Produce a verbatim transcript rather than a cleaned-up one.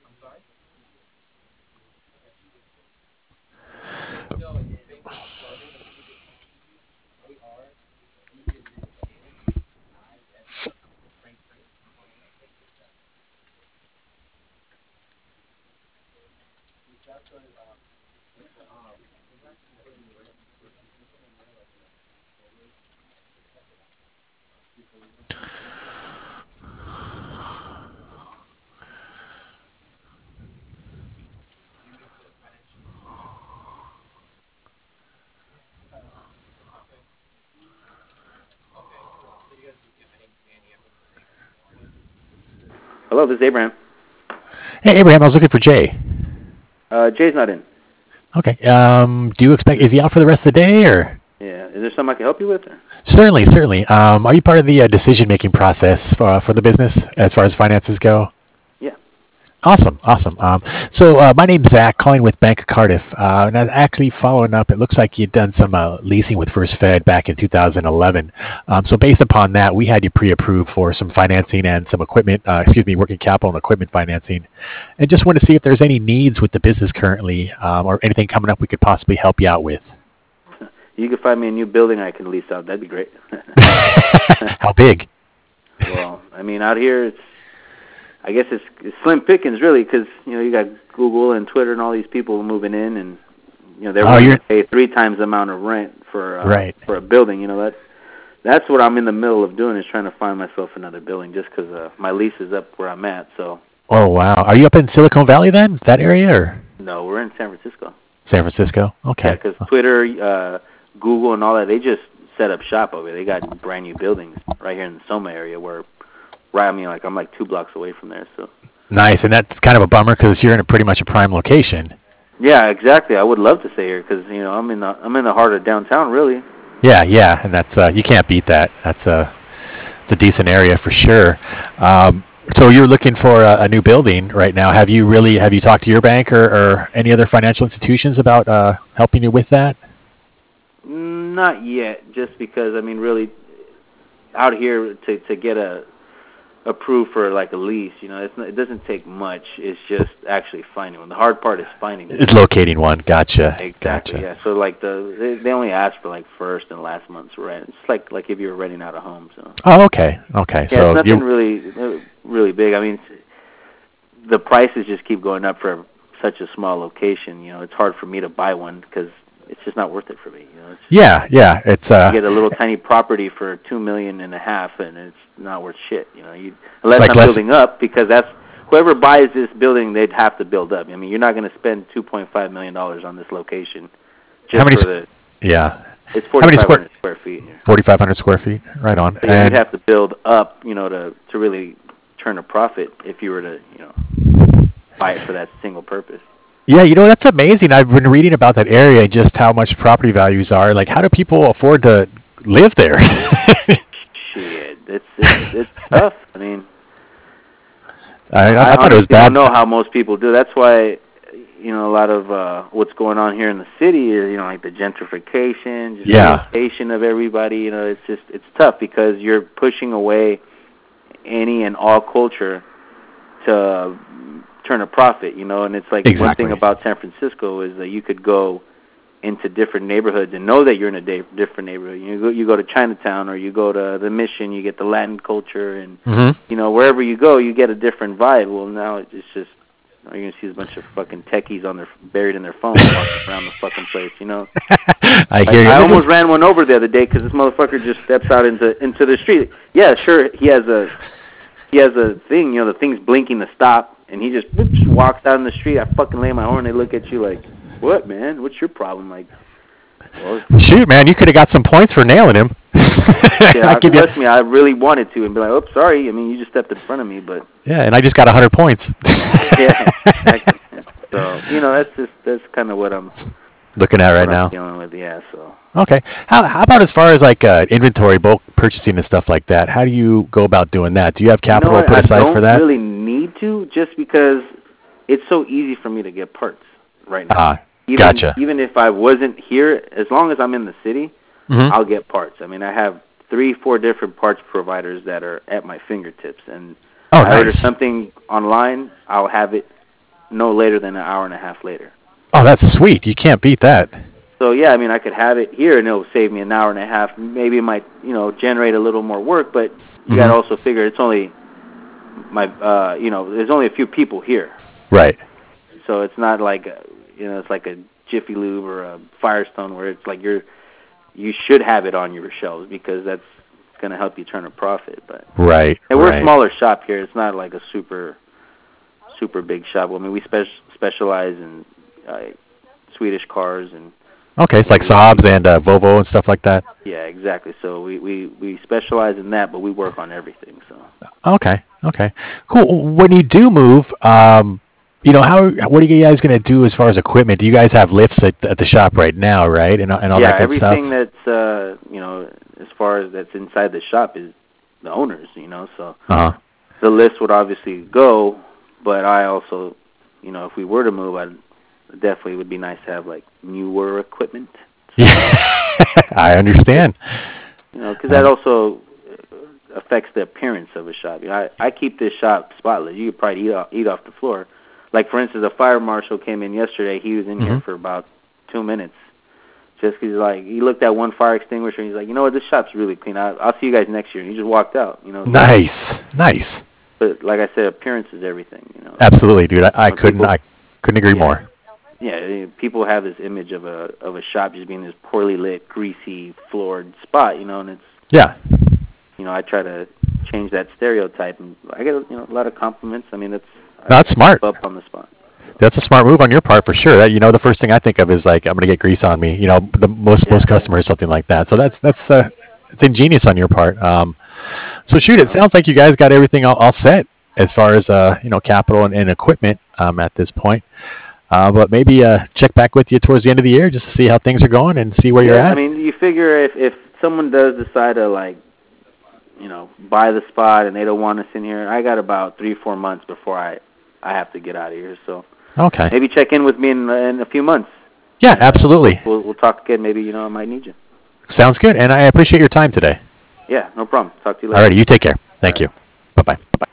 Hello, this is Abraham. Hey, Abraham, I was looking for Jay. Uh, Jay's not in. Okay. Um, do you expect, is he out for the rest of the day or? Yeah. Is there something I can help you with? Or? Certainly, certainly. Um, are you part of the uh, decision-making process for, uh, for the business as far as finances go? Yeah. Awesome, awesome. Um, so uh, my name's Zach, calling with Bank of Cardiff, uh, and I was actually following up. It looks like you'd done some uh, leasing with First Fed back in two thousand eleven. Um, so based upon that, we had you pre-approved for some financing and some equipment, uh, excuse me, working capital and equipment financing, and just want to see if there's any needs with the business currently, um, or anything coming up we could possibly help you out with. You could find me a new building I can lease out. That'd be great. How big? Well, I mean, out here it's I guess it's, it's slim pickings, really, because you know you got Google and Twitter and all these people moving in, and you know they're Oh, willing you're to pay three times the amount of rent for uh, right. for a building. You know that's that's what I'm in the middle of doing, is trying to find myself another building, just because uh, my lease is up where I'm at. So Oh, wow. Are you up in Silicon Valley then? That area or no, we're in San Francisco. San Francisco? Yeah, Okay. because Twitter, uh, Google, and all that, they just set up shop over there. They got brand new buildings right here in the Soma area, where right, I mean, like I'm like two blocks away from there. So Nice, and that's kind of a bummer because you're in a pretty much a prime location. yeah, exactly. I would love to stay here because you know I'm in the I'm in the heart of downtown, really. Yeah, yeah, and that's uh, you can't beat that. That's a it's a decent area for sure. Um, so you're looking for a, a new building right now. Have you really have you talked to your bank or, or any other financial institutions about uh, helping you with that? Mm, Not yet, just because I mean, really, out here to to get a approved for like a lease, you know, it's not, it doesn't take much. It's just actually finding one. The hard part is finding one. It's locating one. Gotcha. Exactly. Gotcha. Yeah. So like the they, they only ask for like first and last month's rent. It's like like if you were renting out a home. So Oh, okay. Okay. yeah, So it's nothing you really uh, really big. I mean, it's, the prices just keep going up for such a small location. You know, it's hard for me to buy one because it's just not worth it for me. You know, it's, yeah, yeah. It's you uh get a little tiny property for two million and a half, and it's not worth shit. You know, you unless like I'm less. building up, because that's whoever buys this building, they'd have to build up. I mean, you're not going to spend two point five million dollars on this location How just many? for squ- the. Yeah. It's How many forty-five square? hundred square feet here. forty-five hundred square feet. Right on. So yeah, you'd And have to build up, you know, to to really turn a profit if you were to, you know, buy it for that single purpose. yeah, you know that's amazing. I've been reading about that area and just how much property values are. Like, how do people afford to live there? Shit, it's it's it's tough. I mean, I, I I thought it was honestly don't bad. know how most people do. That's why, you know, a lot of uh, what's going on here in the city is, you know, like the gentrification, Yeah. gentrification of everybody. You know, it's just it's tough because you're pushing away any and all culture to turn a profit. You know, and it's like one thing Exactly. about San Francisco is that you could go into different neighborhoods and know that you're in a da- different neighborhood. You go, you go to Chinatown or you go to the Mission, you get the Latin culture, and hmm you know wherever you go, you get a different vibe. Well, now it's just you're gonna see a bunch of fucking techies on their buried in their phones walking around the fucking place. You know, I like hear you. I This almost is ran one over the other day because this motherfucker just steps out into into the street. Yeah, sure, he has a he has a thing. You know, the thing's blinking to stop, and he just, whoops, walks out in the street. I fucking lay my horn. They look at you like, what, man? What's your problem? Like, well, shoot, man. You could have got some points for nailing him. yeah, I I, give you. trust me, I really wanted to, and be like, "Oh, sorry." I mean, you just stepped in front of me, but Yeah, and I just got a hundred points. yeah, exactly. So you know, that's just that's kind of what I'm Looking at right what I'm now. dealing with. Yeah. So Okay. How how about as far as like uh, inventory, bulk purchasing and stuff like that? How do you go about doing that? Do you have you know capital what? put I aside for don't that? really need to, just because it's so easy for me to get parts right now. Ah, Even gotcha. even if I wasn't here, as long as I'm in the city, hmm I'll get parts. I mean, I have three, four different parts providers that are at my fingertips, and Oh, I order nice. something online, I'll have it no later than an hour and a half later. Oh, that's sweet. You can't beat that. So yeah, I mean, I could have it here, and it'll save me an hour and a half. Maybe it might, you know, generate a little more work, but you mm-hmm. got to also figure it's only my, uh, you know, there's only a few people here. Right. So it's not like, a, you know, it's like a Jiffy Lube or a Firestone where it's like you're, you should have it on your shelves because that's going to help you turn a profit. But right. And we're right. a smaller shop here. It's not like a super, super big shop. I mean, we spe- specialize in uh, Swedish cars and. Okay, it's like Saabs and uh, Volvo and stuff like that. Yeah, exactly. So we, we, we specialize in that, but we work on everything. So. Okay. Okay. Cool. When you do move, um, you know, how what are you guys going to do as far as equipment? Do you guys have lifts at, at the shop right now, right? And and all yeah, that good stuff. Yeah, everything that's uh, you know, as far as that's inside the shop is the owners. You know, so uh-huh. the lifts would obviously go, but I also, you know, if we were to move, I'd definitely would be nice to have like newer equipment. Yeah, I understand. You know, because that also affects the appearance of a shop. You know, I, I keep this shop spotless. You could probably eat off, eat off the floor. Like for instance, a fire marshal came in yesterday. He was in mm-hmm. here for about two minutes, just because like he looked at one fire extinguisher and he's like, you know what, this shop's really clean. I, I'll see you guys next year. And he just walked out. You know. Nice, nice. But like I said, appearance is everything. You know. Absolutely, dude. I, I couldn't. People, I couldn't agree yeah. more. Yeah, people have this image of a of a shop just being this poorly lit, greasy, floored spot, you know, and it's yeah. You know, I try to change that stereotype, and I get you know a lot of compliments. I mean, that's that's smart. Up on the spot. That's a smart move on your part for sure. That you know, the first thing I think of is like I'm gonna get grease on me. You know, the most yeah. most customers something like that. So that's that's uh, it's ingenious on your part. Um, so shoot, it sounds like you guys got everything all, all set as far as uh you know capital and, and equipment um at this point. Uh, but maybe uh, check back with you towards the end of the year just to see how things are going and see where yeah, you're at. I mean, you figure if, if someone does decide to, like, you know, buy the spot and they don't want us in here, I got about three, four months before I, I have to get out of here. So okay. Maybe check in with me in, in a few months. Yeah, absolutely. We'll, we'll talk again. Maybe, you know, I might need you. Sounds good, and I appreciate your time today. Yeah, no problem. Talk to you later. All righty, you take care. Thank All you. Right. Bye-bye. Bye-bye.